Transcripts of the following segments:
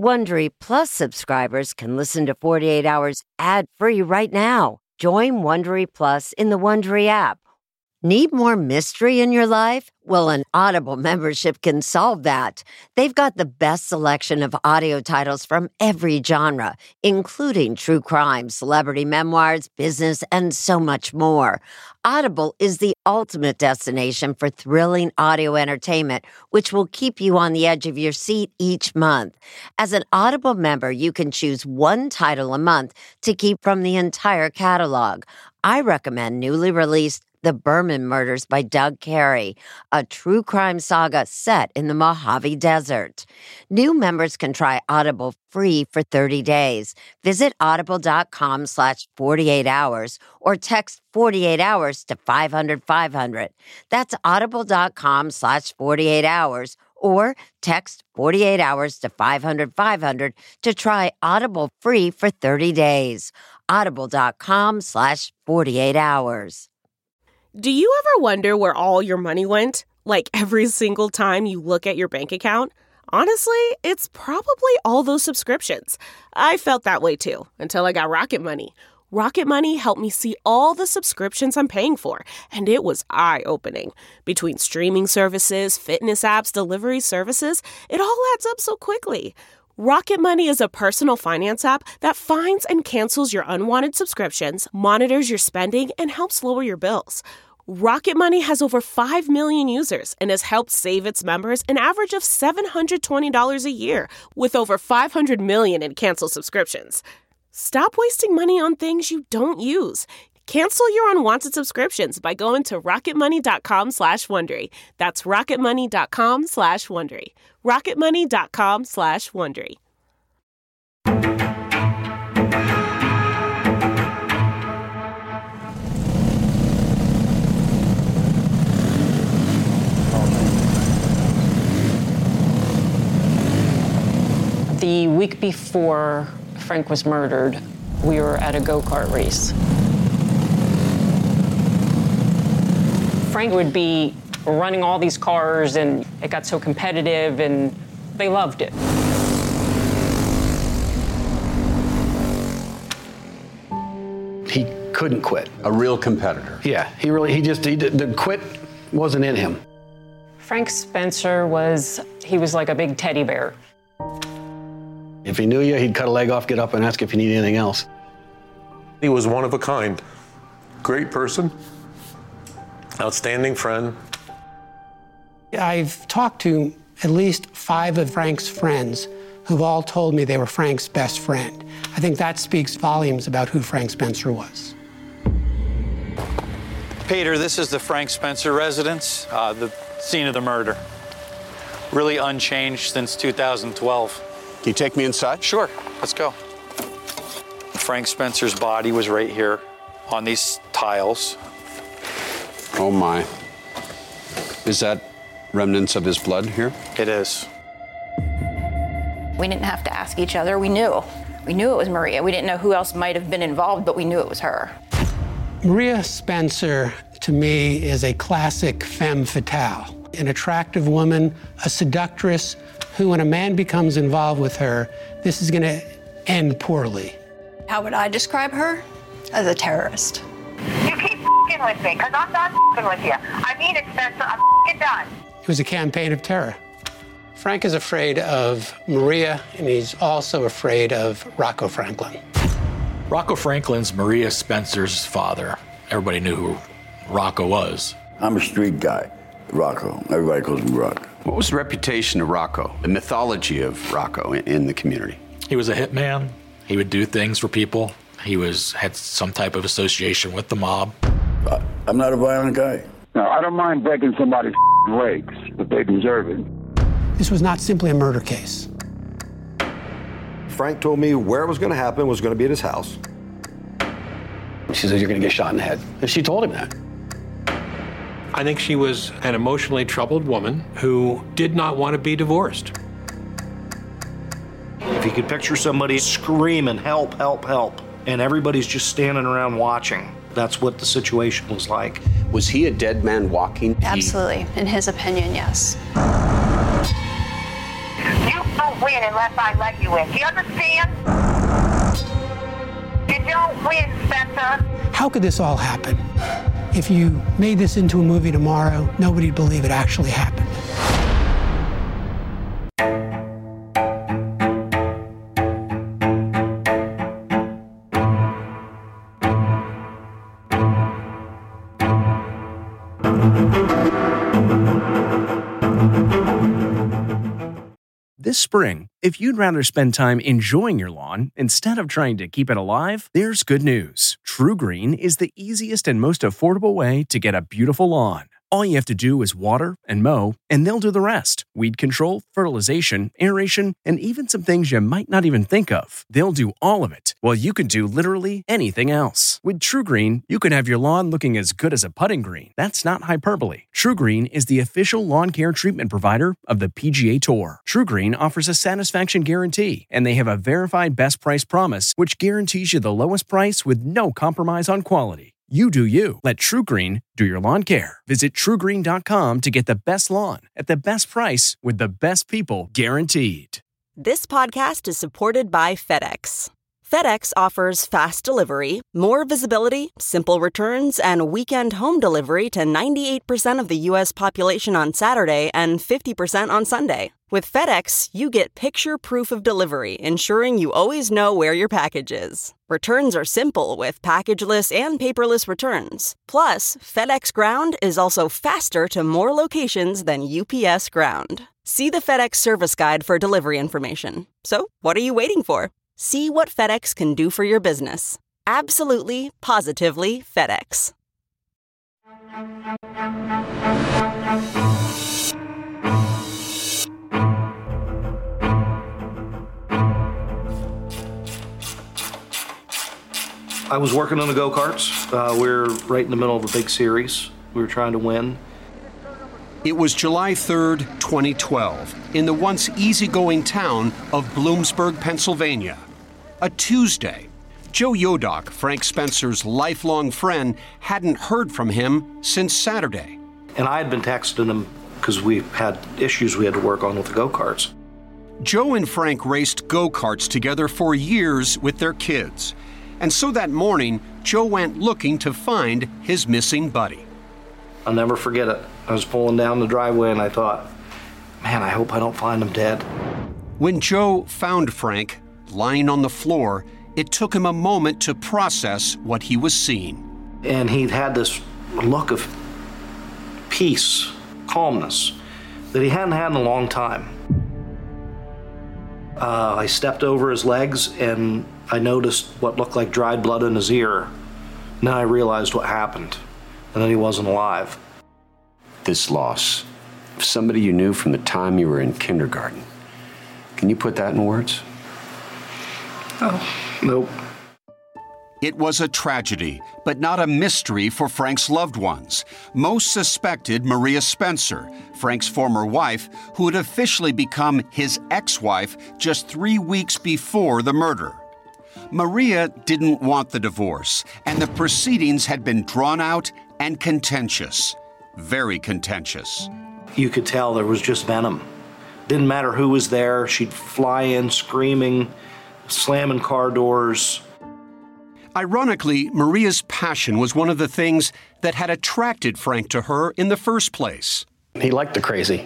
Wondery Plus subscribers can listen to 48 Hours ad-free right now. Join Wondery Plus in the Wondery app. Need more mystery in your life? Well, an Audible membership can solve that. They've got the best selection of audio titles from every genre, including true crime, celebrity memoirs, business, and so much more. Audible is the ultimate destination for thrilling audio entertainment, which will keep you on the edge of your seat each month. As an Audible member, you can choose one title a month to keep from the entire catalog. I recommend newly released The Berman Murders by Doug Carey, a true crime saga set in the Mojave Desert. New members can try Audible free for 30 days. Visit audible.com/48hours or text 48 hours to 500-500. That's audible.com/48hours or text 48 hours to 500-500 to try Audible free for 30 days. Audible.com/48hours. Do you ever wonder where all your money went? Like every single time you look at your bank account? Honestly, it's probably all those subscriptions. I felt that way too, until I got Rocket Money. Rocket Money helped me see all the subscriptions I'm paying for, and it was eye-opening. Between streaming services, fitness apps, delivery services, it all adds up so quickly. Rocket Money is a personal finance app that finds and cancels your unwanted subscriptions, monitors your spending, and helps lower your bills. Rocket Money has over 5 million users and has helped save its members an average of $720 a year, with over 500 million in canceled subscriptions. Stop wasting money on things you don't use. Cancel your unwanted subscriptions by going to rocketmoney.com/Wondery. That's rocketmoney.com/Wondery. rocketmoney.com/Wondery. The week before Frank was murdered, we were at a go-kart race. Frank would be running all these cars, and it got so competitive, and they loved it. He couldn't quit. A real competitor. Yeah, the quit wasn't in him. Frank Spencer was like a big teddy bear. If he knew you, he'd cut a leg off, get up, and ask if you need anything else. He was one of a kind. Great person. Outstanding friend. I've talked to at least 5 of Frank's friends who've all told me they were Frank's best friend. I think that speaks volumes about who Frank Spencer was. Peter, this is the Frank Spencer residence, the scene of the murder. Really unchanged since 2012. Can you take me inside? Sure, let's go. Frank Spencer's body was right here on these tiles. Oh my. Is that remnants of his blood here? It is. We didn't have to ask each other. We knew. We knew it was Maria. We didn't know who else might have been involved, but we knew it was her. Maria Spencer, to me, is a classic femme fatale. An attractive woman, a seductress, who, when a man becomes involved with her, this is going to end poorly. How would I describe her? As a terrorist. You keep f***ing with me, because I'm done f***ing with you. I mean it, Spencer. I'm f***ing done. It was a campaign of terror. Frank is afraid of Maria, and he's also afraid of Rocco Franklin. Rocco Franklin's Maria Spencer's father. Everybody knew who Rocco was. I'm a street guy, Rocco. Everybody calls me Rocco. What was the reputation of Rocco, the mythology of Rocco in the community? He was a hitman. He would do things for people. He had some type of association with the mob. I'm not a violent guy. No, I don't mind breaking somebody's legs, but they deserve it. This was not simply a murder case. Frank told me where it was going to happen was going to be at his house. She says, you're going to get shot in the head. And she told him that. I think she was an emotionally troubled woman who did not want to be divorced. If you could picture somebody screaming, help, help, help, and everybody's just standing around watching, that's what the situation was like. Was he a dead man walking? Absolutely. In his opinion, yes. You don't win unless I let you in. Do you understand? You don't win, Spencer. How could this all happen? If you made this into a movie tomorrow, nobody'd believe it actually happened. This spring, if you'd rather spend time enjoying your lawn instead of trying to keep it alive, there's good news. TruGreen is the easiest and most affordable way to get a beautiful lawn. All you have to do is water and mow, and they'll do the rest. Weed control, fertilization, aeration, and even some things you might not even think of. They'll do all of it, while you can do literally anything else. With TruGreen, you can have your lawn looking as good as a putting green. That's not hyperbole. TruGreen is the official lawn care treatment provider of the PGA Tour. TruGreen offers a satisfaction guarantee, and they have a verified best price promise, which guarantees you the lowest price with no compromise on quality. You do you. Let TruGreen do your lawn care. Visit TruGreen.com to get the best lawn at the best price with the best people guaranteed. This podcast is supported by FedEx. FedEx offers fast delivery, more visibility, simple returns, and weekend home delivery to 98% of the U.S. population on Saturday and 50% on Sunday. With FedEx, you get picture proof of delivery, ensuring you always know where your package is. Returns are simple with packageless and paperless returns. Plus, FedEx Ground is also faster to more locations than UPS Ground. See the FedEx service guide for delivery information. So, what are you waiting for? See what FedEx can do for your business. Absolutely, positively FedEx. I was working on the go-karts. We're right in the middle of a big series. We were trying to win. It was July 3rd, 2012, in the once easygoing town of Bloomsburg, Pennsylvania. A Tuesday. Joe Yodock, Frank Spencer's lifelong friend, hadn't heard from him since Saturday. And I had been texting him because we had issues we had to work on with the go-karts. Joe and Frank raced go-karts together for years with their kids. And so that morning, Joe went looking to find his missing buddy. I'll never forget it. I was pulling down the driveway and I thought, man, I hope I don't find him dead. When Joe found Frank lying on the floor, it took him a moment to process what he was seeing. And he'd had this look of peace, calmness, that he hadn't had in a long time. I stepped over his legs and I noticed what looked like dried blood in his ear. And then I realized what happened, and then he wasn't alive. This loss of somebody you knew from the time you were in kindergarten. Can you put that in words? Oh, nope. It was a tragedy, but not a mystery for Frank's loved ones. Most suspected Maria Spencer, Frank's former wife, who had officially become his ex-wife just 3 weeks before the murder. Maria didn't want the divorce, and the proceedings had been drawn out and contentious. Very contentious. You could tell there was just venom. Didn't matter who was there, she'd fly in screaming, slamming car doors. Ironically, Maria's passion was one of the things that had attracted Frank to her in the first place. He liked the crazy.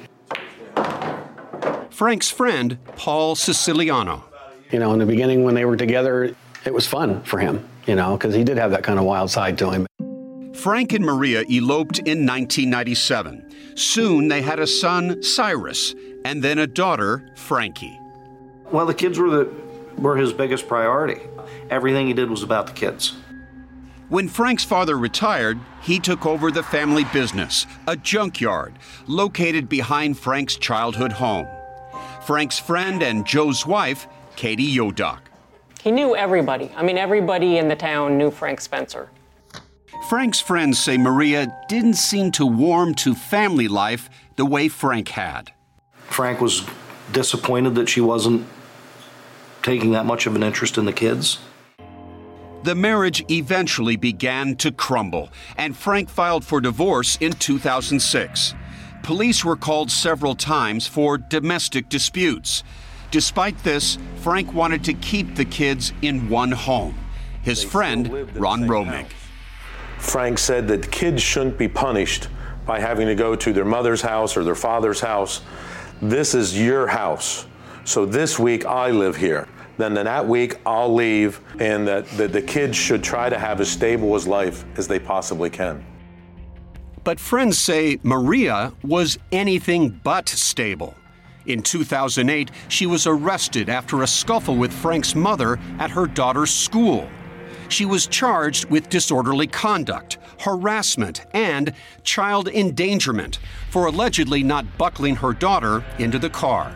Frank's friend, Paul Siciliano. You know, in the beginning when they were together, it was fun for him, you know, because he did have that kind of wild side to him. Frank and Maria eloped in 1997. Soon they had a son, Cyrus, and then a daughter, Frankie. Well, the kids were his biggest priority. Everything he did was about the kids. When Frank's father retired, he took over the family business, a junkyard, located behind Frank's childhood home. Frank's friend and Joe's wife, Katie Yodock. He knew everybody. I mean, everybody in the town knew Frank Spencer. Frank's friends say Maria didn't seem to warm to family life the way Frank had. Frank was disappointed that she wasn't taking that much of an interest in the kids. The marriage eventually began to crumble, and Frank filed for divorce in 2006. Police were called several times for domestic disputes. Despite this, Frank wanted to keep the kids in one home. His friend, Ron Romig. Frank said that kids shouldn't be punished by having to go to their mother's house or their father's house. This is your house. So this week I live here. Then that week I'll leave, and that the kids should try to have as stable a life as they possibly can. But friends say Maria was anything but stable. In 2008, she was arrested after a scuffle with Frank's mother at her daughter's school. She was charged with disorderly conduct, harassment, and child endangerment for allegedly not buckling her daughter into the car.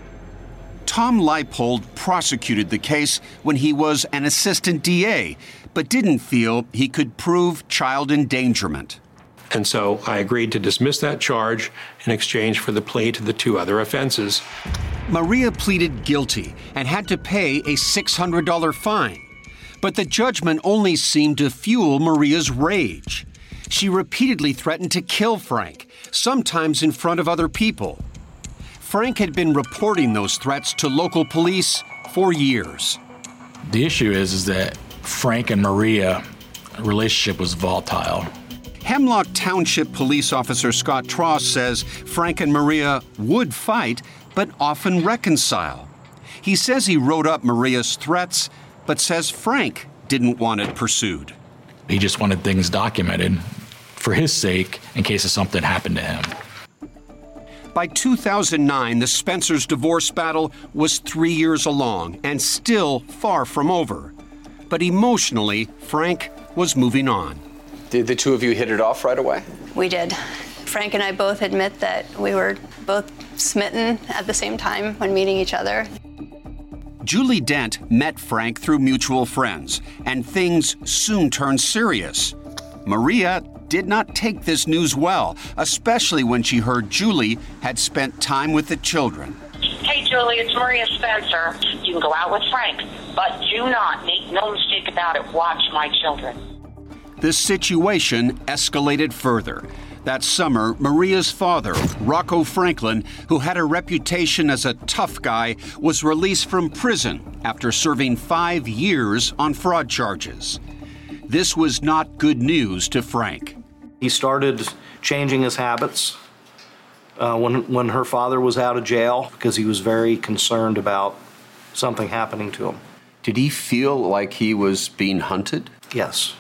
Tom Leipold prosecuted the case when he was an assistant DA, but didn't feel he could prove child endangerment. And so I agreed to dismiss that charge in exchange for the plea to the 2 other offenses. Maria pleaded guilty and had to pay a $600 fine. But the judgment only seemed to fuel Maria's rage. She repeatedly threatened to kill Frank, sometimes in front of other people. Frank had been reporting those threats to local police for years. The issue is that Frank and Maria relationship was volatile. Hemlock Township Police Officer Scott Tross says Frank and Maria would fight, but often reconcile. He says he wrote up Maria's threats, but says Frank didn't want it pursued. He just wanted things documented for his sake in case of something happened to him. By 2009, the Spencers' divorce battle was 3 years along and still far from over. But emotionally, Frank was moving on. Did the 2 of you hit it off right away? We did. Frank and I both admit that we were both smitten at the same time when meeting each other. Julie Dent met Frank through mutual friends, and things soon turned serious. Maria did not take this news well, especially when she heard Julie had spent time with the children. Hey, Julie, it's Maria Spencer. You can go out with Frank, but do not, make no mistake about it, watch my children. The situation escalated further. That summer, Maria's father, Rocco Franklin, who had a reputation as a tough guy, was released from prison after serving 5 years on fraud charges. This was not good news to Frank. He started changing his habits when her father was out of jail because he was very concerned about something happening to him. Did he feel like he was being hunted? Yes.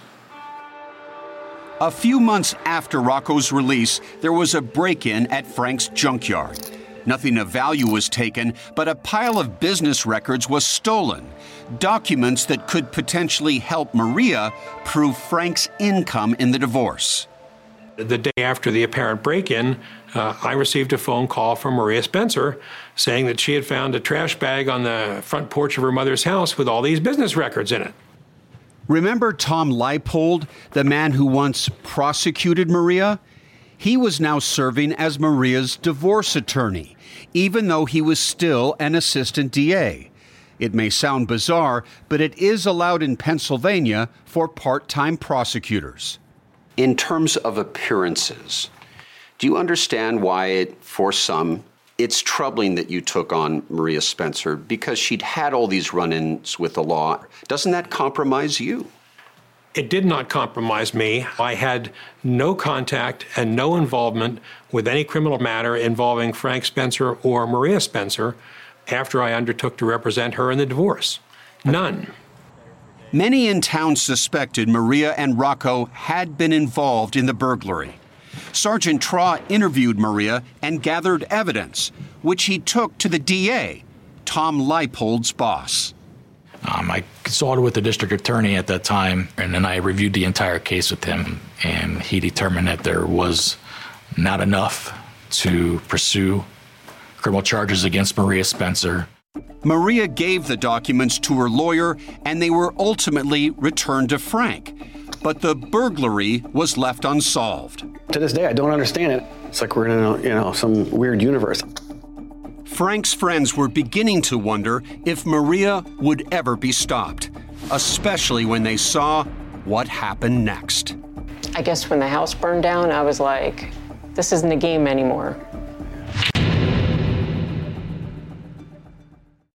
A few months after Rocco's release, there was a break-in at Frank's junkyard. Nothing of value was taken, but a pile of business records was stolen. Documents that could potentially help Maria prove Frank's income in the divorce. The day after the apparent break-in, I received a phone call from Maria Spencer saying that she had found a trash bag on the front porch of her mother's house with all these business records in it. Remember Tom Leipold, the man who once prosecuted Maria? He was now serving as Maria's divorce attorney, even though he was still an assistant DA. It may sound bizarre, but it is allowed in Pennsylvania for part-time prosecutors. In terms of appearances, do you understand why for some, it's troubling that you took on Maria Spencer because she'd had all these run-ins with the law? Doesn't that compromise you? It did not compromise me. I had no contact and no involvement with any criminal matter involving Frank Spencer or Maria Spencer after I undertook to represent her in the divorce. None. Many in town suspected Maria and Rocco had been involved in the burglary. Sergeant Traw interviewed Maria and gathered evidence, which he took to the DA, Tom Leipold's boss. I consulted with the district attorney at that time, and then I reviewed the entire case with him, and he determined that there was not enough to pursue criminal charges against Maria Spencer. Maria gave the documents to her lawyer, and they were ultimately returned to Frank. But the burglary was left unsolved. To this day, I don't understand it. It's like we're in some weird universe. Frank's friends were beginning to wonder if Maria would ever be stopped, especially when they saw what happened next. I guess when the house burned down, I was like, this isn't a game anymore.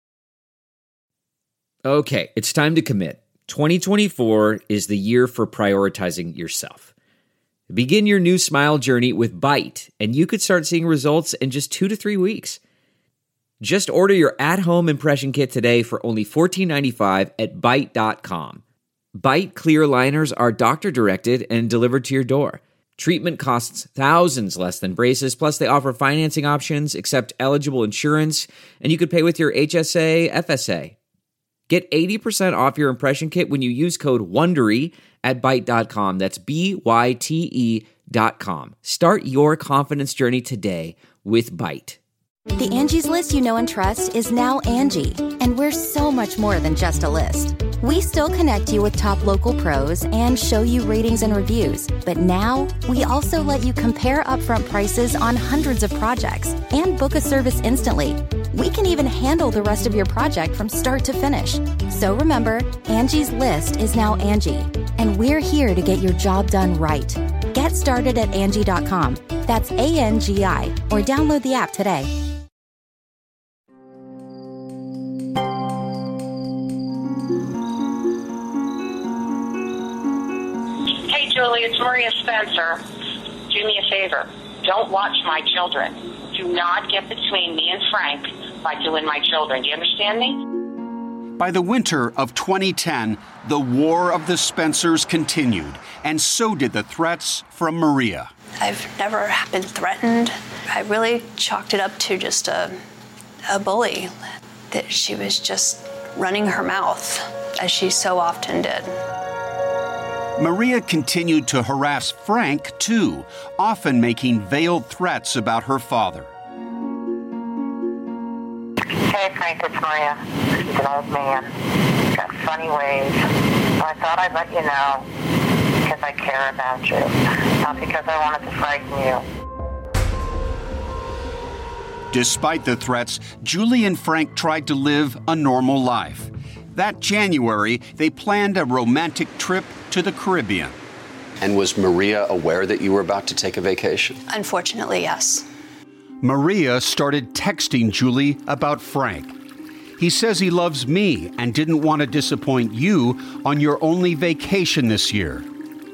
Okay, it's time to commit. 2024 is the year for prioritizing yourself. Begin your new smile journey with Byte, and you could start seeing results in just 2 to 3 weeks. Just order your at-home impression kit today for only $14.95 at Byte.com. Byte clear liners are doctor-directed and delivered to your door. Treatment costs thousands less than braces, plus they offer financing options, accept eligible insurance, and you could pay with your HSA, FSA. Get 80% off your impression kit when you use code WONDERY at Byte.com. That's BYTE.com. Start your confidence journey today with Byte. The Angie's List you know and trust is now Angie, and we're so much more than just a list. We still connect you with top local pros and show you ratings and reviews, but now we also let you compare upfront prices on hundreds of projects and book a service instantly. We can even handle the rest of your project from start to finish. So remember, Angie's List is now Angie, and we're here to get your job done right. Get started at Angie.com. That's ANGI, or download the app today. Hey, Julie, it's Maria Spencer. Do me a favor. Don't watch my children. Do not get between me and Frank by doing my children. Do you understand me? By the winter of 2010, the war of the Spencers continued, and so did the threats from Maria. I've never been threatened. I really chalked it up to just a bully, that she was just running her mouth, as she so often did. Maria continued to harass Frank, too, often making veiled threats about her father. Hey, Frank, it's Maria. He's an old man. He's got funny ways. So I thought I'd let you know because I care about you, not because I wanted to frighten you. Despite the threats, Julie and Frank tried to live a normal life. That January, they planned a romantic trip to the Caribbean. And was Maria aware that you were about to take a vacation? Unfortunately, yes. Maria started texting Julie about Frank. He says he loves me and didn't want to disappoint you on your only vacation this year.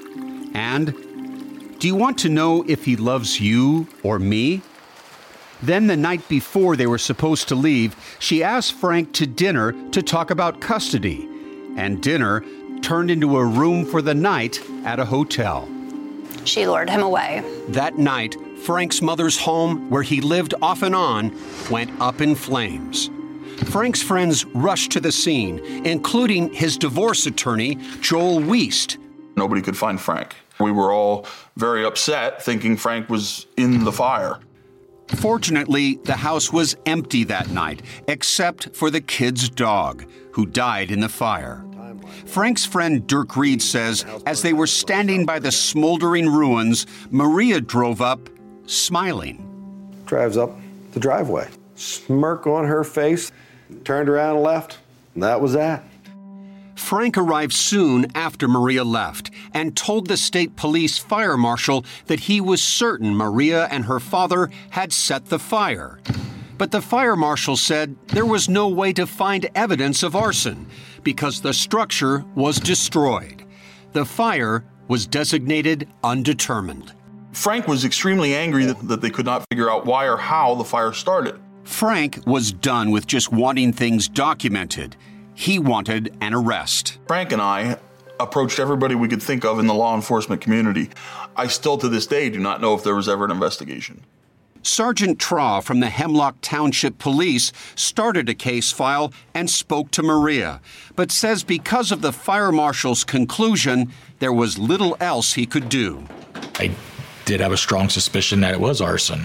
And, do you want to know if he loves you or me? Then the night before they were supposed to leave, she asked Frank to dinner to talk about custody. And dinner turned into a room for the night at a hotel. She lured him away. That night, Frank's mother's home, where he lived off and on, went up in flames. Frank's friends rushed to the scene, including his divorce attorney, Joel Wiest. Nobody could find Frank. We were all very upset, thinking Frank was in the fire. Fortunately, the house was empty that night, except for the kid's dog, who died in the fire. Frank's friend Dirk Reed says, as they were standing by the smoldering ruins, Maria drove up, smiling. Drives up the driveway, smirk on her face, turned around and left, and that was that. Frank arrived soon after Maria left and told the state police fire marshal that he was certain Maria and her father had set the fire. But the fire marshal said there was no way to find evidence of arson because the structure was destroyed. The fire was designated undetermined. Frank was extremely angry that they could not figure out why or how the fire started. Frank was done with just wanting things documented. He wanted an arrest. Frank and I approached everybody we could think of in the law enforcement community. I still to this day do not know if there was ever an investigation. Sergeant Traw from the Hemlock Township Police started a case file and spoke to Maria, but says because of the fire marshal's conclusion, there was little else he could do. I did have a strong suspicion that it was arson,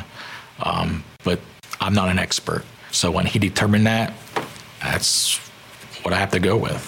but I'm not an expert. So when he determined that, that's what I have to go with.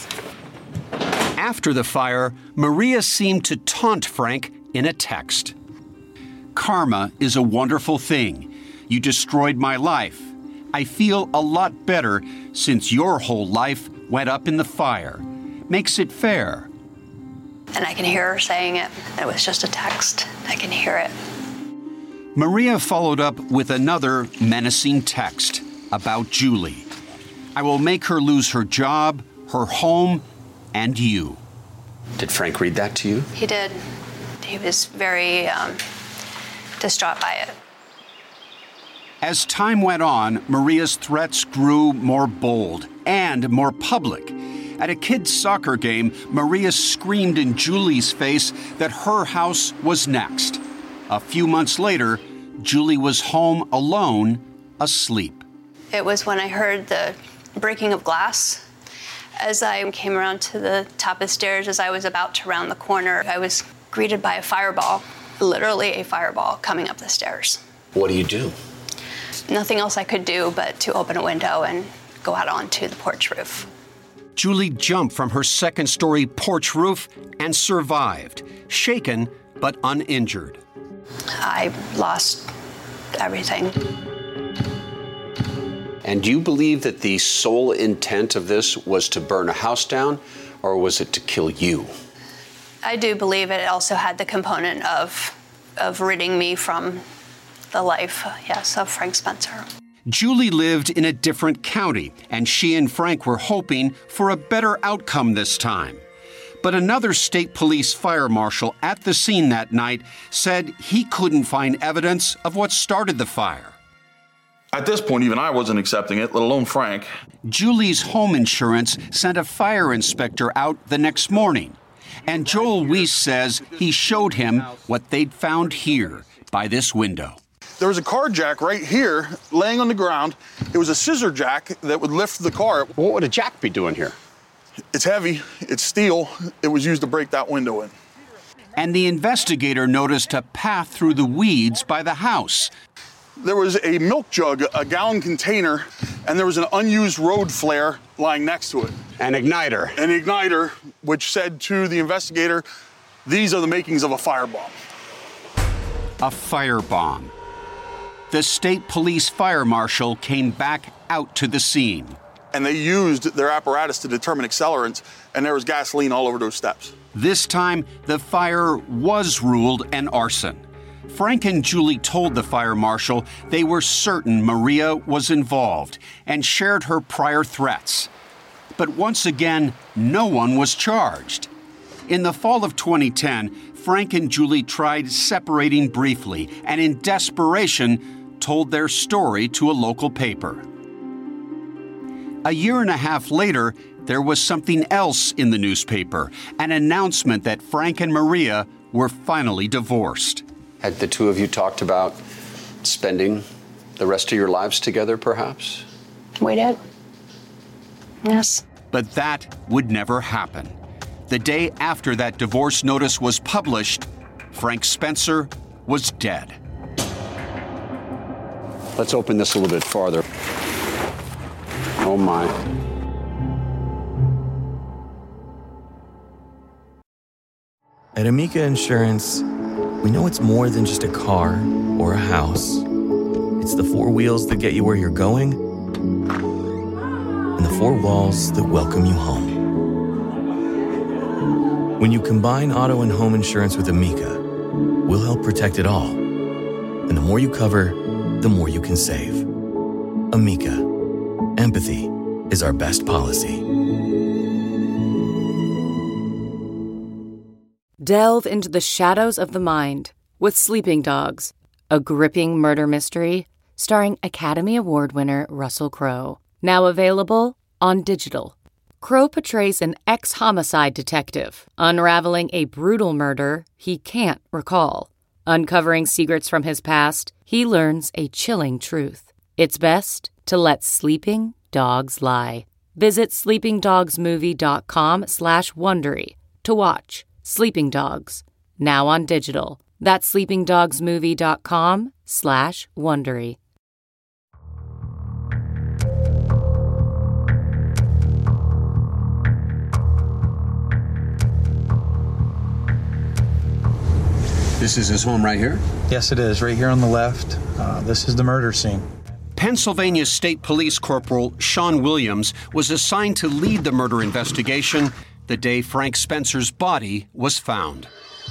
After the fire, Maria seemed to taunt Frank in a text. Karma is a wonderful thing. You destroyed my life. I feel a lot better since your whole life went up in the fire. Makes it fair. And I can hear her saying it. It was just a text. I can hear it. Maria followed up with another menacing text about Julie. I will make her lose her job, her home, and you. Did Frank read that to you? He did. He was very distraught by it. As time went on, Maria's threats grew more bold and more public. At a kids' soccer game, Maria screamed in Julie's face that her house was next. A few months later, Julie was home alone, asleep. It was when I heard the breaking of glass. As I came around to the top of the stairs, as I was about to round the corner, I was greeted by a fireball, literally a fireball coming up the stairs. What do? Nothing else I could do but to open a window and go out onto the porch roof. Julie jumped from her second-story porch roof and survived, shaken but uninjured. I lost everything. And do you believe that the sole intent of this was to burn a house down, or was it to kill you? I do believe it also had the component of ridding me from the life, yes, of Frank Spencer. Julie lived in a different county, and she and Frank were hoping for a better outcome this time. But another state police fire marshal at the scene that night said he couldn't find evidence of what started the fire. At this point, even I wasn't accepting it, let alone Frank. Julie's home insurance sent a fire inspector out the next morning. And Joel Weiss says he showed him what they'd found here by this window. There was a car jack right here laying on the ground. It was a scissor jack that would lift the car. What would a jack be doing here? It's heavy, it's steel. It was used to break that window in. And the investigator noticed a path through the weeds by the house. There was a milk jug, a gallon container, and there was an unused road flare lying next to it. An igniter. An igniter, which said to the investigator, these are the makings of a firebomb. A firebomb. The state police fire marshal came back out to the scene. And they used their apparatus to determine accelerants, and there was gasoline all over those steps. This time, the fire was ruled an arson. Frank and Julie told the fire marshal they were certain Maria was involved and shared her prior threats. But once again, no one was charged. In the fall of 2010, Frank and Julie tried separating briefly and in desperation told their story to a local paper. A year and a half later, there was something else in the newspaper, an announcement that Frank and Maria were finally divorced. Had the two of you talked about spending the rest of your lives together, perhaps? We did. Yes. But that would never happen. The day after that divorce notice was published, Frank Spencer was dead. Let's open this a little bit farther. Oh my. At Amica Insurance, we know it's more than just a car or a house. It's the four wheels that get you where you're going and the four walls that welcome you home. When you combine auto and home insurance with Amica, we'll help protect it all. And the more you cover, the more you can save. Amica. Empathy is our best policy. Delve into the shadows of the mind with Sleeping Dogs, a gripping murder mystery starring Academy Award winner Russell Crowe. Now available on digital. Crowe portrays an ex-homicide detective unraveling a brutal murder he can't recall. Uncovering secrets from his past, he learns a chilling truth. It's best to let sleeping dogs lie. Visit sleepingdogsmovie.com/Wondery to watch Sleeping Dogs, now on digital. That's sleepingdogsmovie.com/Wondery. This is his home right here? Yes, it is. Right here on the left. This is the murder scene. Pennsylvania State Police Corporal Sean Williams was assigned to lead the murder investigation the day Frank Spencer's body was found.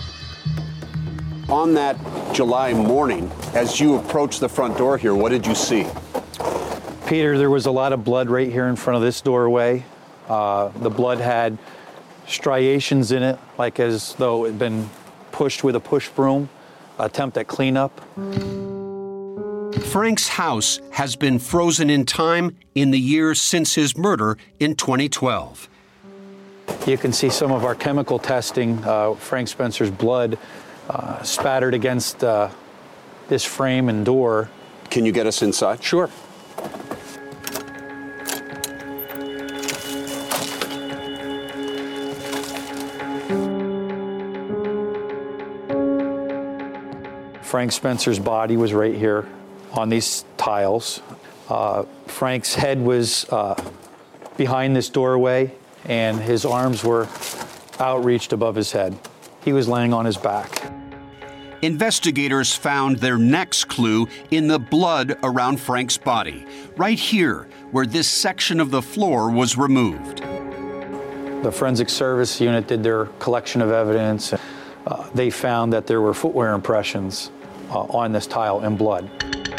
On that July morning, as you approached the front door here, what did you see? Peter, there was a lot of blood right here in front of this doorway. The blood had striations in it, like as though it had been pushed with a push broom, attempt at cleanup. Frank's house has been frozen in time in the years since his murder in 2012. You can see some of our chemical testing, Frank Spencer's blood spattered against this frame and door. Can you get us inside? Sure. Frank Spencer's body was right here on these tiles. Frank's head was behind this doorway, and his arms were outreached above his head. He was laying on his back. Investigators found their next clue in the blood around Frank's body, right here, where this section of the floor was removed. The forensic service unit did their collection of evidence. They found that there were footwear impressions on this tile in blood.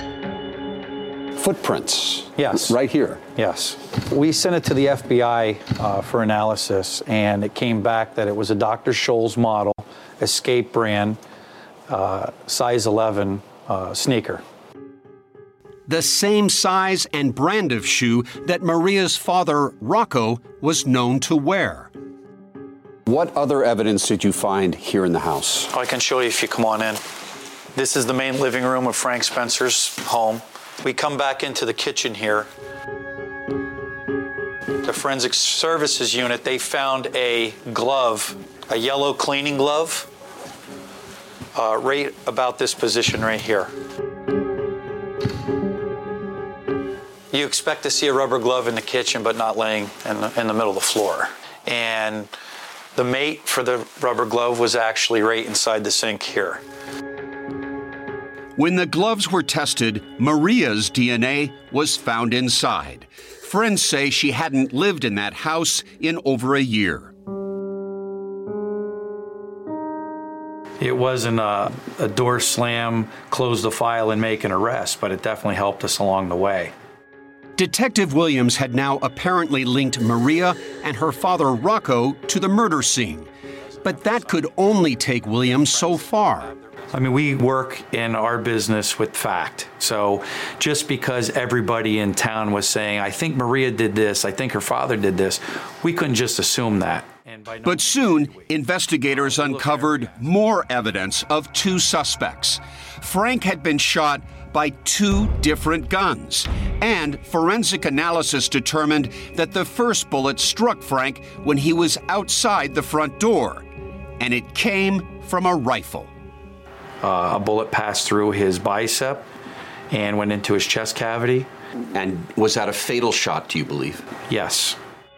Footprints? Yes. Right here? Yes. We sent it to the FBI for analysis, and it came back that it was a Dr. Scholl's model, Escape brand, size 11 sneaker. The same size and brand of shoe that Maria's father, Rocco, was known to wear. What other evidence did you find here in the house? I can show you if you come on in. This is the main living room of Frank Spencer's home. We come back into the kitchen here. The forensic services unit, they found a glove, a yellow cleaning glove, right about this position right here. You expect to see a rubber glove in the kitchen, but not laying in the middle of the floor. And the mate for the rubber glove was actually right inside the sink here. When the gloves were tested, Maria's DNA was found inside. Friends say she hadn't lived in that house in over a year. It wasn't a door slam, close the file, and make an arrest, but it definitely helped us along the way. Detective Williams had now apparently linked Maria and her father Rocco to the murder scene. But that could only take Williams so far. I mean, we work in our business with fact. So just because everybody in town was saying, I think Maria did this, I think her father did this, we couldn't just assume that. But soon, investigators uncovered more evidence of two suspects. Frank had been shot by two different guns, and forensic analysis determined that the first bullet struck Frank when he was outside the front door, and it came from a rifle. A bullet passed through his bicep and went into his chest cavity. And was that a fatal shot, do you believe? Yes.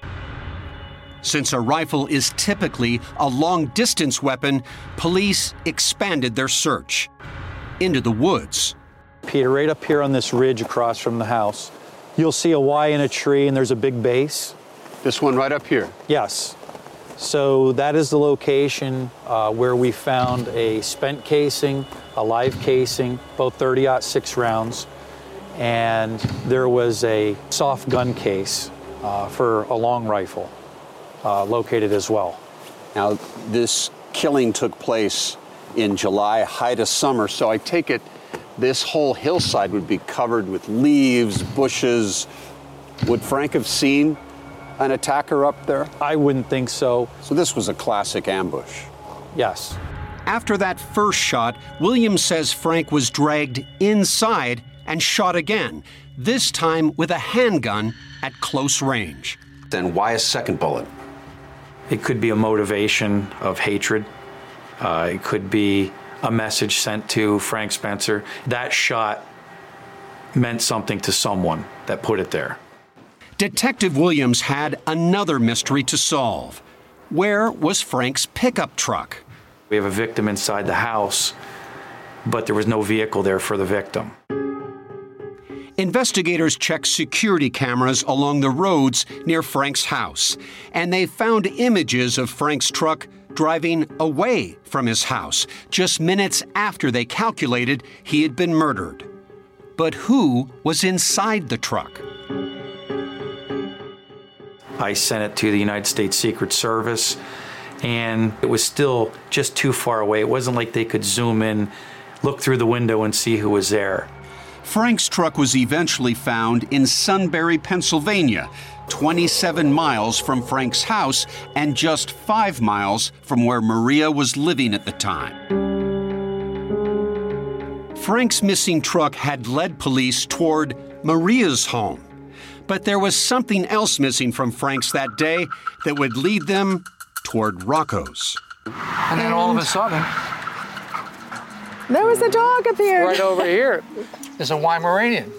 Since a rifle is typically a long-distance weapon, police expanded their search into the woods. Peter, right up here on this ridge across from the house, you'll see a Y in a tree and there's a big base. This one right up here? Yes. So that is the location where we found a spent casing, a live casing, both 30-06 rounds, and there was a soft gun case for a long rifle located as well. Now, this killing took place in July, height of summer, so I take it this whole hillside would be covered with leaves, bushes. Would Frank have seen an attacker up there? I wouldn't think so. So this was a classic ambush? Yes. After that first shot, Williams says Frank was dragged inside and shot again, this time with a handgun at close range. Then why a second bullet? It could be a motivation of hatred. It could be a message sent to Frank Spencer. That shot meant something to someone that put it there. Detective Williams had another mystery to solve. Where was Frank's pickup truck? We have a victim inside the house, but there was no vehicle there for the victim. Investigators checked security cameras along the roads near Frank's house, and they found images of Frank's truck driving away from his house just minutes after they calculated he had been murdered. But who was inside the truck? I sent it to the United States Secret Service, and it was still just too far away. It wasn't like they could zoom in, look through the window and see who was there. Frank's truck was eventually found in Sunbury, Pennsylvania, 27 miles from Frank's house and just 5 miles from where Maria was living at the time. Frank's missing truck had led police toward Maria's home, but there was something else missing from Frank's that day that would lead them toward Rocco's. And then all of a sudden, there was a dog appeared. Right over here is a Weimaranean.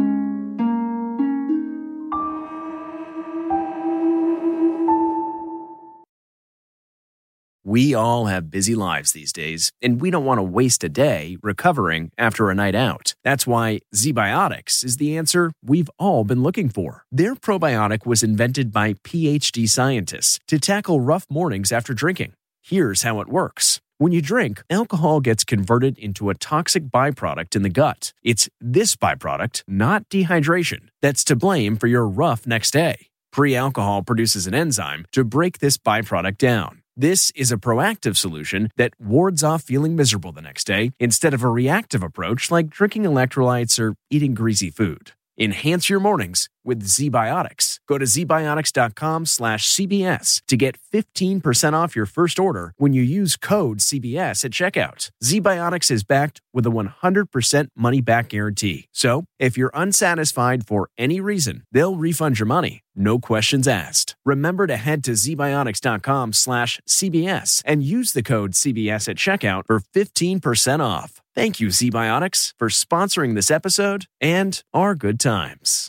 We all have busy lives these days, and we don't want to waste a day recovering after a night out. That's why ZBiotics is the answer we've all been looking for. Their probiotic was invented by PhD scientists to tackle rough mornings after drinking. Here's how it works. When you drink, alcohol gets converted into a toxic byproduct in the gut. It's this byproduct, not dehydration, that's to blame for your rough next day. Pre-alcohol produces an enzyme to break this byproduct down. This is a proactive solution that wards off feeling miserable the next day instead of a reactive approach like drinking electrolytes or eating greasy food. Enhance your mornings with ZBiotics. Go to zbiotics.com/CBS to get 15% off your first order when you use code CBS at checkout. ZBiotics is backed with a 100% money-back guarantee. So, if you're unsatisfied for any reason, they'll refund your money. No questions asked. Remember to head to zbiotics.com/CBS and use the code CBS at checkout for 15% off. Thank you, ZBiotics, for sponsoring this episode and our good times.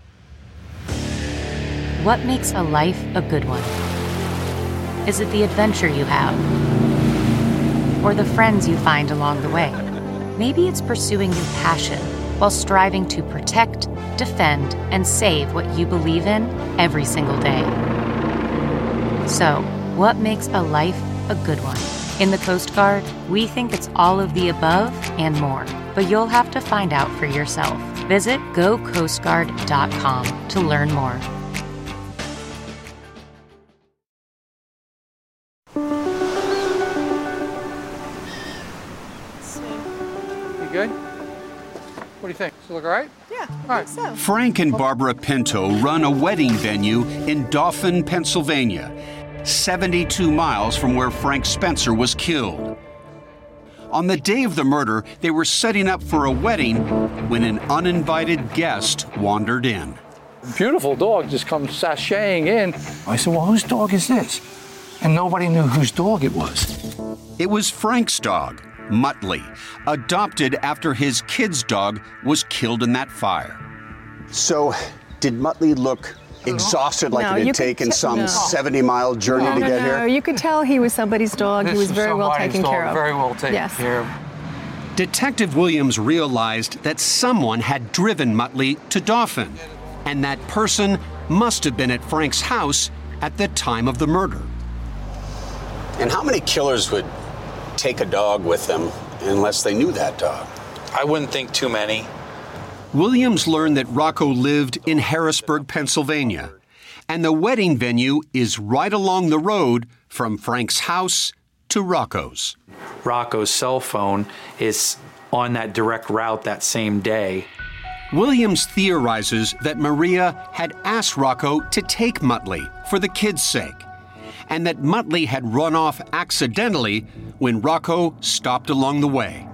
What makes a life a good one? Is it the adventure you have? Or the friends you find along the way? Maybe it's pursuing your passion while striving to protect, defend, and save what you believe in every single day. So, what makes a life a good one? In the Coast Guard, we think it's all of the above and more, but you'll have to find out for yourself. Visit gocoastguard.com to learn more. You good? What do you think? Does it look all right? Yeah, I think so. Frank and Barbara Pinto run a wedding venue in Dauphin, Pennsylvania, 72 miles from where Frank Spencer was killed. On the day of the murder, they were setting up for a wedding when an uninvited guest wandered in. Beautiful dog just comes sashaying in. I said, well, whose dog is this? And nobody knew whose dog it was. It was Frank's dog, Muttley, adopted after his kid's dog was killed in that fire. So, did Muttley look exhausted, like No, it you had could taken some no. 70-mile journey to get here? No, you could tell he was somebody's dog. He This was is very well somebody's taken dog, care of. very well taken Yes. care of. Detective Williams realized that someone had driven Muttley to Dauphin, and that person must have been at Frank's house at the time of the murder. And how many killers would take a dog with them unless they knew that dog? I wouldn't think too many. Williams learned that Rocco lived in Harrisburg, Pennsylvania, and the wedding venue is right along the road from Frank's house to Rocco's. Rocco's cell phone is on that direct route that same day. Williams theorizes that Maria had asked Rocco to take Muttley for the kids' sake, and that Muttley had run off accidentally when Rocco stopped along the way.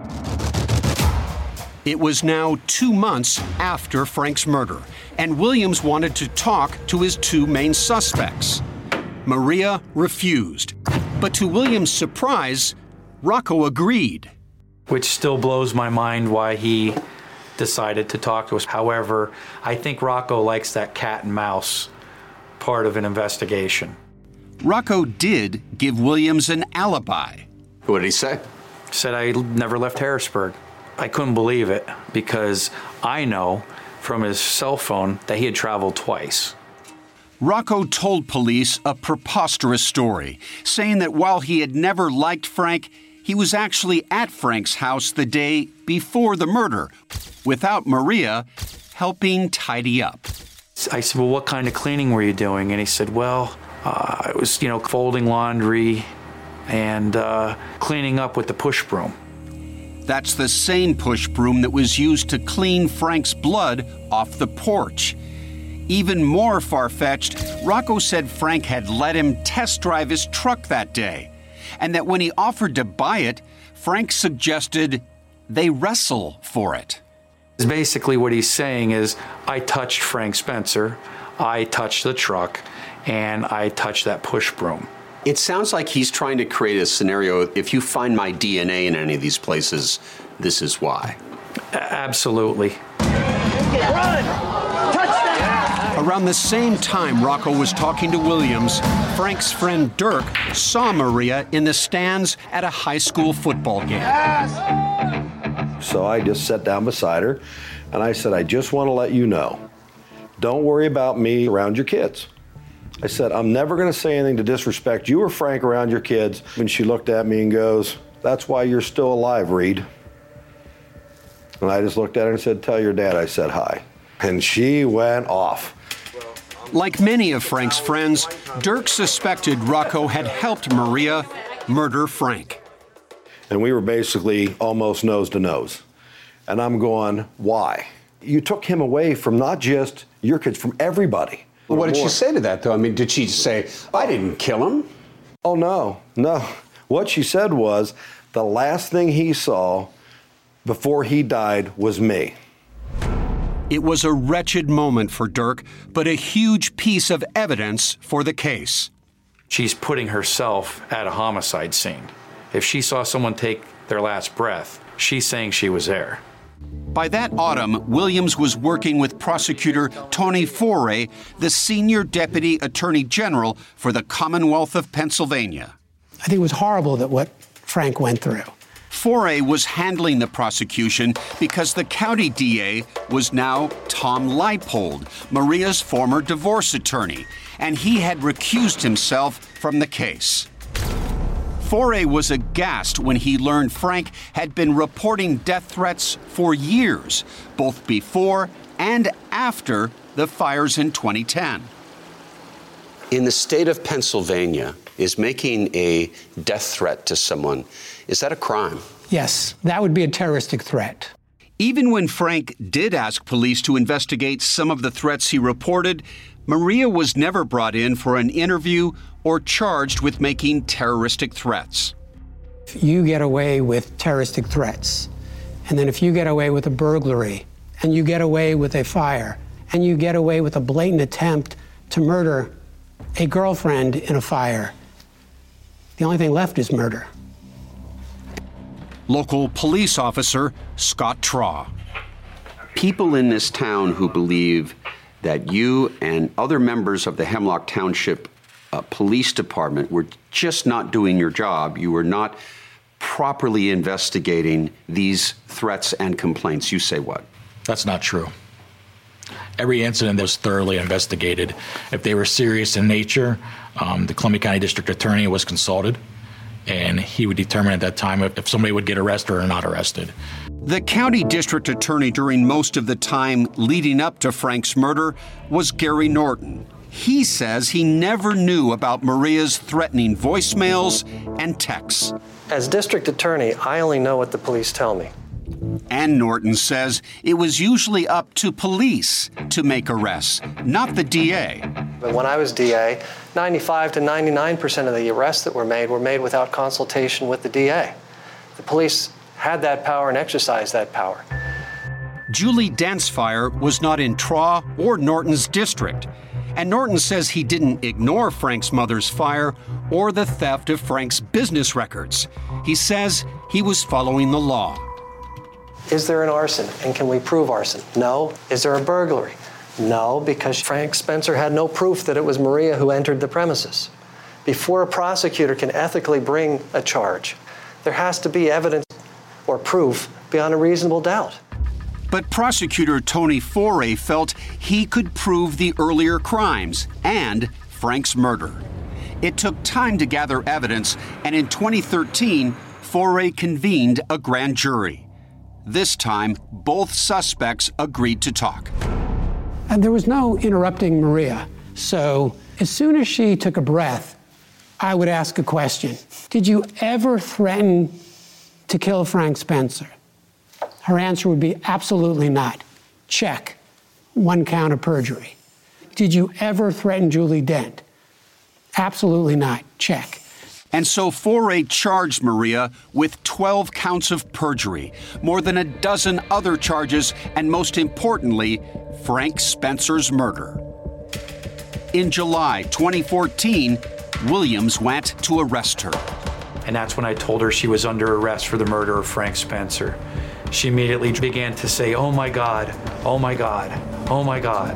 It was now 2 months after Frank's murder, and Williams wanted to talk to his two main suspects. Maria refused, but to Williams' surprise, Rocco agreed. Which still blows my mind why he decided to talk to us. However, I think Rocco likes that cat and mouse part of an investigation. Rocco did give Williams an alibi. What did he say? Said I never left Harrisburg. I couldn't believe it because I know from his cell phone that he had traveled twice. Rocco told police a preposterous story, saying that while he had never liked Frank, he was actually at Frank's house the day before the murder, without Maria helping tidy up. I said, well, what kind of cleaning were you doing? And he said, well, I was, folding laundry and cleaning up with the push broom. That's the same push broom that was used to clean Frank's blood off the porch. Even more far-fetched, Rocco said Frank had let him test drive his truck that day, and that when he offered to buy it, Frank suggested they wrestle for it. Basically what he's saying is, I touched Frank Spencer, I touched the truck, and I touched that push broom. It sounds like he's trying to create a scenario, if you find my DNA in any of these places, this is why. Absolutely. Around the same time Rocco was talking to Williams, Frank's friend Dirk saw Maria in the stands at a high school football game. So I just sat down beside her and I said, I just want to let you know, don't worry about me around your kids. I said, I'm never going to say anything to disrespect you or Frank around your kids. And she looked at me and goes, that's why you're still alive, Reed. And I just looked at her and said, tell your dad I said hi. And she went off. Like many of Frank's friends, Dirk suspected Rocco had helped Maria murder Frank. And we were basically almost nose to nose. And I'm going, why? You took him away from not just your kids, from everybody. Well, what did she say to that, though? I mean, did she say, I didn't kill him? Oh, no. What she said was, the last thing he saw before he died was me. It was a wretched moment for Dirk, but a huge piece of evidence for the case. She's putting herself at a homicide scene. If she saw someone take their last breath, she's saying she was there. By that autumn, Williams was working with prosecutor Tony Foray, the senior deputy attorney general for the Commonwealth of Pennsylvania. I think it was horrible that what Frank went through. Foray was handling the prosecution because the county DA was now Tom Leipold, Maria's former divorce attorney, and he had recused himself from the case. Foray was aghast when he learned Frank had been reporting death threats for years, both before and after the fires in 2010. In the state of Pennsylvania, is making a death threat to someone, is that a crime? Yes, that would be a terroristic threat. Even when Frank did ask police to investigate some of the threats he reported, Maria was never brought in for an interview or charged with making terroristic threats. If you get away with terroristic threats, and then if you get away with a burglary, and you get away with a fire, and you get away with a blatant attempt to murder a girlfriend in a fire, the only thing left is murder. Local police officer Scott Traw. People in this town who believe that you and other members of the Hemlock Township Police Department were just not doing your job. You were not properly investigating these threats and complaints. You say what? That's not true. Every incident was thoroughly investigated. If they were serious in nature, the Columbia County District Attorney was consulted, and he would determine at that time if somebody would get arrested or not arrested. The county district attorney during most of the time leading up to Frank's murder was Gary Norton. He says he never knew about Maria's threatening voicemails and texts. As district attorney, I only know what the police tell me. And Norton says it was usually up to police to make arrests, not the DA. But when I was DA, 95 to 99% of the arrests that were made without consultation with the DA. The police had that power and exercised that power. Julie Dancefire was not in Traw or Norton's district. And Norton says he didn't ignore Frank's mother's fire or the theft of Frank's business records. He says he was following the law. Is there an arson, and can we prove arson? No. Is there a burglary? No, because Frank Spencer had no proof that it was Maria who entered the premises. Before a prosecutor can ethically bring a charge, there has to be evidence or proof beyond a reasonable doubt. But prosecutor Tony Foray felt he could prove the earlier crimes and Frank's murder. It took time to gather evidence, and in 2013, Foray convened a grand jury. This time, both suspects agreed to talk. And there was no interrupting Maria. So as soon as she took a breath, I would ask a question. Did you ever threaten to kill Frank Spencer? Her answer would be absolutely not. Check. 1 count of perjury. Did you ever threaten Julie Dent? Absolutely not. Check. And so Foray charged Maria with 12 counts of perjury, more than a dozen other charges, and most importantly, Frank Spencer's murder. In July 2014, Williams went to arrest her. And that's when I told her she was under arrest for the murder of Frank Spencer. She immediately began to say, "Oh my God, oh my God, oh my God."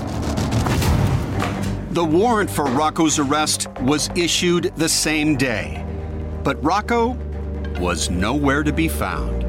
The warrant for Rocco's arrest was issued the same day, but Rocco was nowhere to be found.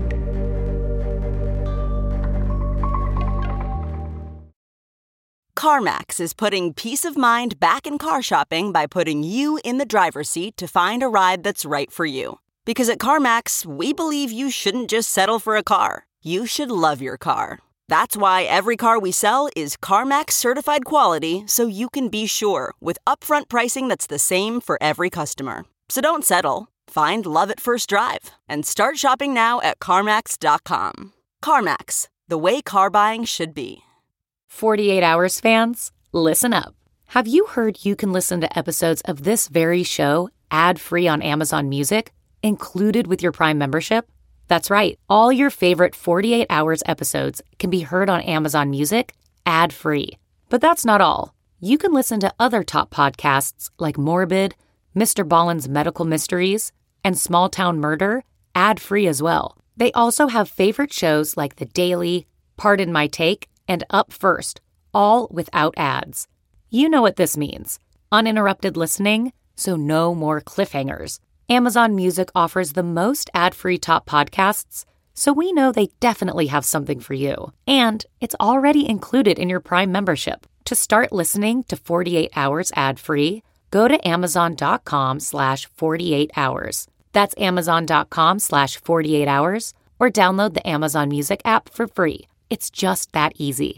CarMax is putting peace of mind back in car shopping by putting you in the driver's seat to find a ride that's right for you. Because at CarMax, we believe you shouldn't just settle for a car. You should love your car. That's why every car we sell is CarMax certified quality, so you can be sure with upfront pricing that's the same for every customer. So don't settle. Find love at first drive and start shopping now at CarMax.com. CarMax, the way car buying should be. 48 Hours fans, listen up. Have you heard you can listen to episodes of this very show ad-free on Amazon Music, included with your Prime membership? That's right. All your favorite 48 Hours episodes can be heard on Amazon Music ad-free. But that's not all. You can listen to other top podcasts like Morbid, Mr. Ballen's Medical Mysteries, and Small Town Murder ad-free as well. They also have favorite shows like The Daily, Pardon My Take, and Up First, all without ads. You know what this means. Uninterrupted listening, so no more cliffhangers. Amazon Music offers the most ad-free top podcasts, so we know they definitely have something for you. And it's already included in your Prime membership. To start listening to 48 Hours ad-free, go to amazon.com/48 hours. That's amazon.com/48 hours, or download the Amazon Music app for free. It's just that easy.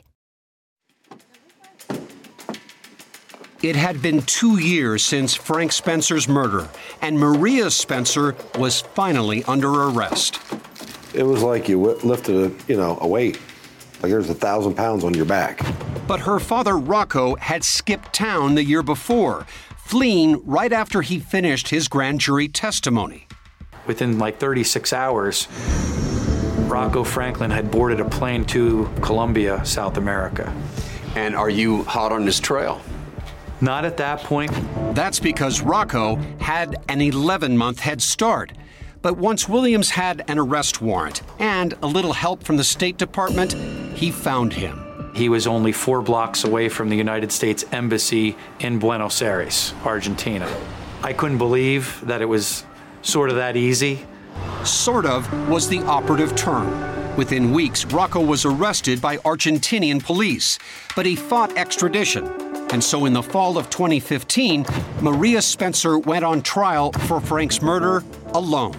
It had been 2 years since Frank Spencer's murder, and Maria Spencer was finally under arrest. It was like you lifted a weight. Like there's 1,000 pounds on your back. But her father, Rocco, had skipped town the year before, fleeing right after he finished his grand jury testimony. Within like 36 hours, Rocco Franklin had boarded a plane to Colombia, South America. And are you hot on his trail? Not at that point. That's because Rocco had an 11-month head start. But once Williams had an arrest warrant and a little help from the State Department, he found him. He was only 4 blocks away from the United States Embassy in Buenos Aires, Argentina. I couldn't believe that it was sort of that easy. Sort of was the operative term. Within weeks, Rocco was arrested by Argentinian police, but he fought extradition. And so in the fall of 2015, Maria Spencer went on trial for Frank's murder alone.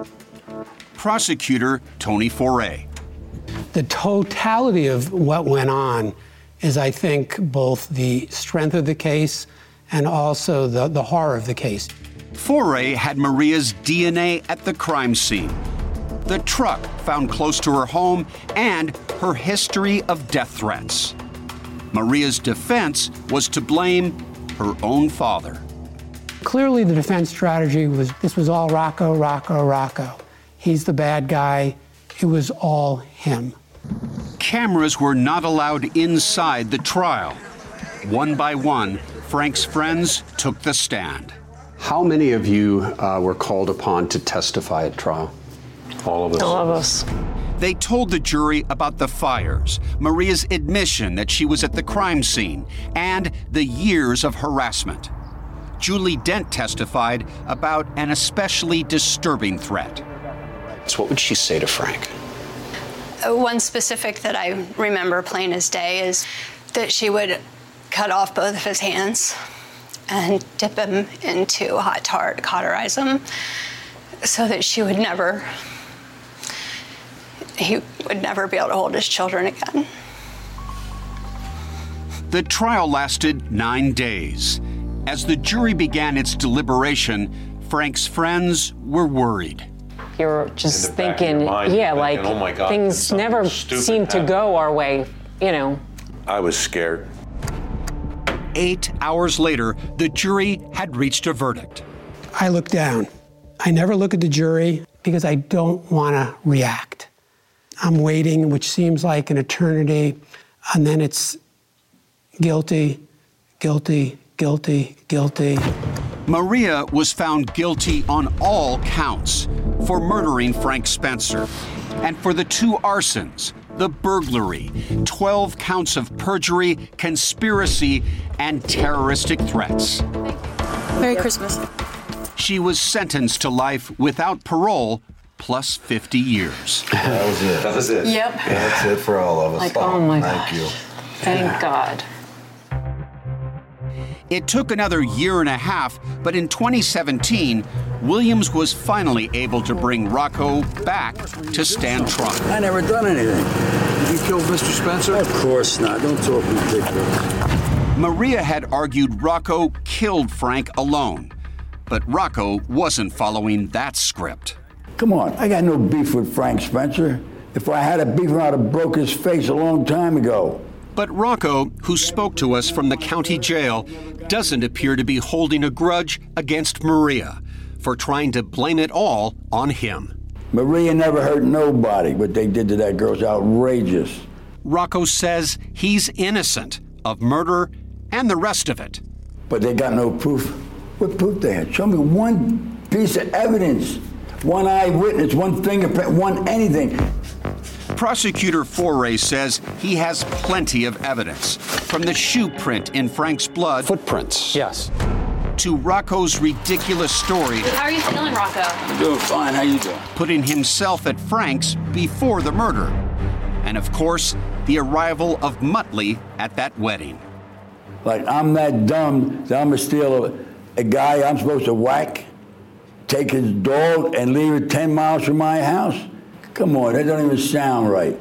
Prosecutor Tony Foray. The totality of what went on is, I think, both the strength of the case and also the horror of the case. Foray had Maria's DNA at the crime scene, the truck found close to her home, and her history of death threats. Maria's defense was to blame her own father. Clearly, the defense strategy was this was all Rocco, Rocco, Rocco. He's the bad guy. It was all him. Cameras were not allowed inside the trial. One by one, Frank's friends took the stand. How many of you were called upon to testify at trial? All of us. All of us. They told the jury about the fires, Maria's admission that she was at the crime scene, and the years of harassment. Julie Dent testified about an especially disturbing threat. So what would she say to Frank? One specific that I remember plain as day is that she would cut off both of his hands and dip him into hot tar to cauterize him so that he would never be able to hold his children again. The trial lasted 9 days. As the jury began its deliberation, Frank's friends were worried. You're just thinking, oh my God, things never seem to go our way, I was scared. 8 hours later, the jury had reached a verdict. I look down. I never look at the jury because I don't want to react. I'm waiting, which seems like an eternity, and then it's guilty, guilty, guilty, guilty. Maria was found guilty on all counts for murdering Frank Spencer and for the 2 arsons, the burglary, 12 counts of perjury, conspiracy, and terroristic threats. Merry Christmas. She was sentenced to life without parole plus 50 years. That was it. That was it. Yep. That's it for all of us. Oh my Thank you. Thank God. It took another year and a half, but in 2017, Williams was finally able to bring Rocco back to stand trial. I never done anything. Did you kill Mr. Spencer? Of course not. Don't talk ridiculous. Maria had argued Rocco killed Frank alone, but Rocco wasn't following that script. Come on, I got no beef with Frank Spencer. If I had a beef, I'd have broke his face a long time ago. But Rocco, who spoke to us from the county jail, doesn't appear to be holding a grudge against Maria for trying to blame it all on him. Maria never hurt nobody. What they did to that girl's outrageous. Rocco says he's innocent of murder and the rest of it. But they got no proof. What proof they had? Show me one piece of evidence. One eyewitness, one fingerprint, one anything. Prosecutor Foray says he has plenty of evidence, from the shoe print in Frank's blood. Footprints. Yes. To Rocco's ridiculous story. How are you feeling, Rocco? I'm doing fine. How you doing? Putting himself at Frank's before the murder. And of course, the arrival of Muttley at that wedding. Like, I'm that dumb that I'm gonna steal a guy I'm supposed to whack, take his dog, and leave it 10 miles from my house? Come on, that doesn't even sound right.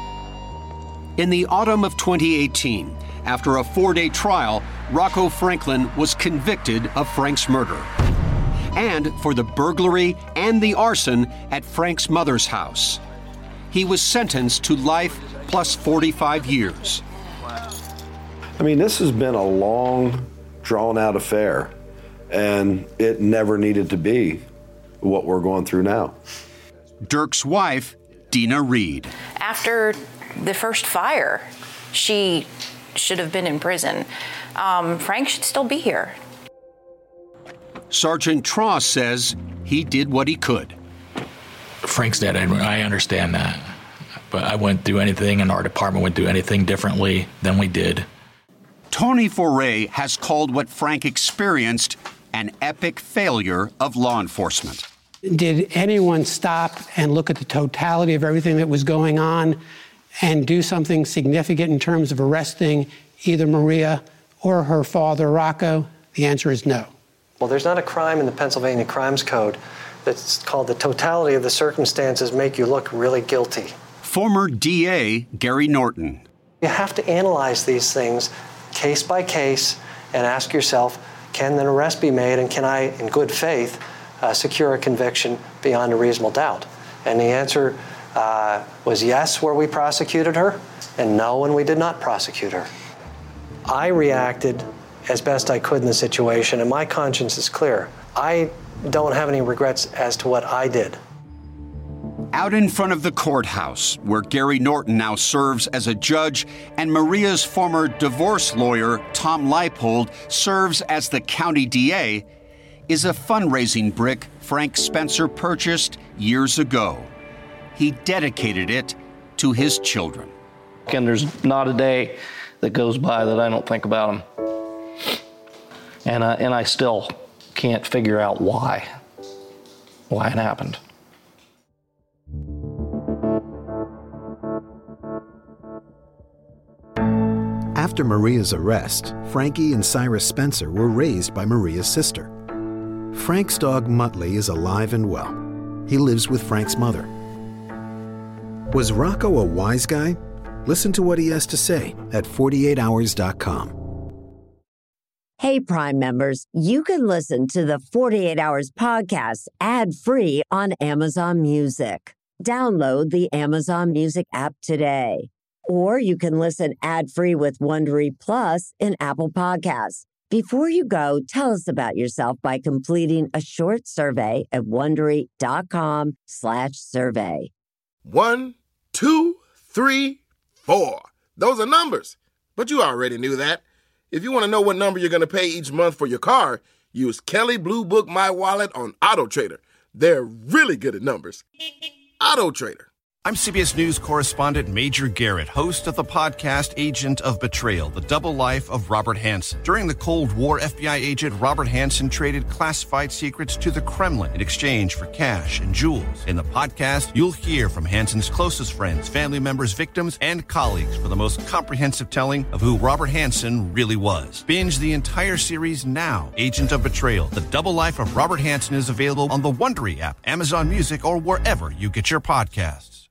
In the autumn of 2018, after a 4-day trial, Rocco Franklin was convicted of Frank's murder and for the burglary and the arson at Frank's mother's house. He was sentenced to life plus 45 years. I mean, this has been a long, drawn-out affair, and it never needed to be what we're going through now. Dirk's wife, Dina Reed. After the first fire, she should have been in prison. Frank should still be here. Sergeant Tross says he did what he could. Frank's dead, I understand that. But I wouldn't do anything, and our department wouldn't do anything differently than we did. Tony Foray has called what Frank experienced an epic failure of law enforcement. Did anyone stop and look at the totality of everything that was going on and do something significant in terms of arresting either Maria or her father, Rocco? The answer is no. Well, there's not a crime in the Pennsylvania Crimes Code that's called the totality of the circumstances make you look really guilty. Former DA Gary Norton. You have to analyze these things case by case and ask yourself, can an arrest be made, and can I, in good faith, secure a conviction beyond a reasonable doubt? And the answer was yes where we prosecuted her, and no when we did not prosecute her. I reacted as best I could in the situation, and my conscience is clear. I don't have any regrets as to what I did. Out in front of the courthouse, where Gary Norton now serves as a judge and Maria's former divorce lawyer, Tom Leipold, serves as the county DA, is a fundraising brick Frank Spencer purchased years ago. He dedicated it to his children. And there's not a day that goes by that I don't think about him. And I still can't figure out why it happened. After Maria's arrest, Frankie and Cyrus Spencer were raised by Maria's sister. Frank's dog Muttley is alive and well. He lives with Frank's mother. Was Rocco a wise guy, Listen to what he has to say at 48hours.com. Hey, Prime members, you can listen to the 48 Hours podcast ad-free on Amazon Music. Download the Amazon Music app today. Or you can listen ad-free with Wondery Plus in Apple Podcasts. Before you go, tell us about yourself by completing a short survey at Wondery.com/survey. 1, 2, 3, 4. Those are numbers, but you already knew that. If you want to know what number you're going to pay each month for your car, use Kelley Blue Book My Wallet on AutoTrader. They're really good at numbers. AutoTrader. I'm CBS News correspondent Major Garrett, host of the podcast Agent of Betrayal, the double life of Robert Hanssen. During the Cold War, FBI agent Robert Hanssen traded classified secrets to the Kremlin in exchange for cash and jewels. In the podcast, you'll hear from Hanssen's closest friends, family members, victims, and colleagues for the most comprehensive telling of who Robert Hanssen really was. Binge the entire series now. Agent of Betrayal, the double life of Robert Hanssen is available on the Wondery app, Amazon Music, or wherever you get your podcasts.